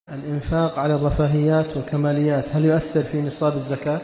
الإنفاق على الرفاهيات والكماليات هل يؤثر في نصاب الزكاة؟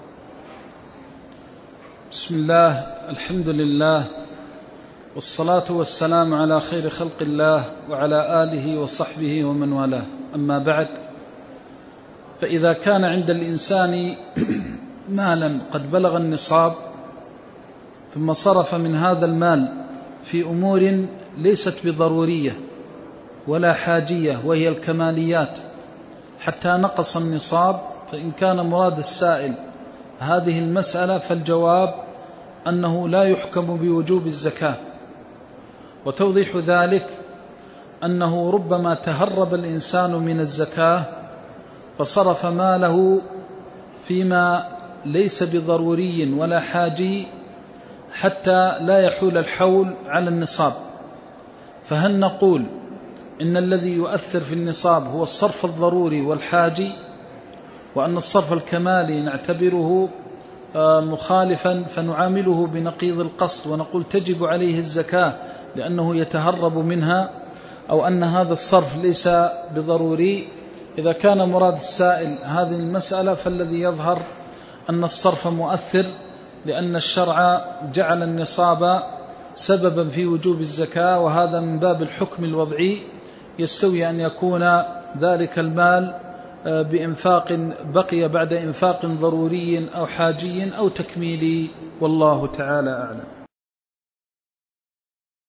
بسم الله، الحمد لله، والصلاة والسلام على خير خلق الله وعلى آله وصحبه ومن والاه. أما بعد، فإذا كان عند الإنسان مالا قد بلغ النصاب ثم صرف من هذا المال في أمور ليست بضرورية ولا حاجية وهي الكماليات حتى نقص النصاب، فإن كان مراد السائل هذه المسألة فالجواب أنه لا يحكم بوجوب الزكاة. وتوضيح ذلك أنه ربما تهرب الإنسان من الزكاة فصرف ماله فيما ليس بضروري ولا حاجي حتى لا يحول الحول على النصاب. فهل نقول إن الذي يؤثر في النصاب هو الصرف الضروري والحاجي، وأن الصرف الكمالي نعتبره مخالفا فنعامله بنقيض القصد ونقول تجب عليه الزكاة لأنه يتهرب منها، أو أن هذا الصرف ليس بضروري؟ إذا كان مراد السائل هذه المسألة فالذي يظهر أن الصرف مؤثر، لأن الشرع جعل النصاب سببا في وجوب الزكاة، وهذا من باب الحكم الوضعي. يستوي أن يكون ذلك المال بإنفاق بقي بعد إنفاق ضروري أو حاجي أو تكميلي، والله تعالى أعلم.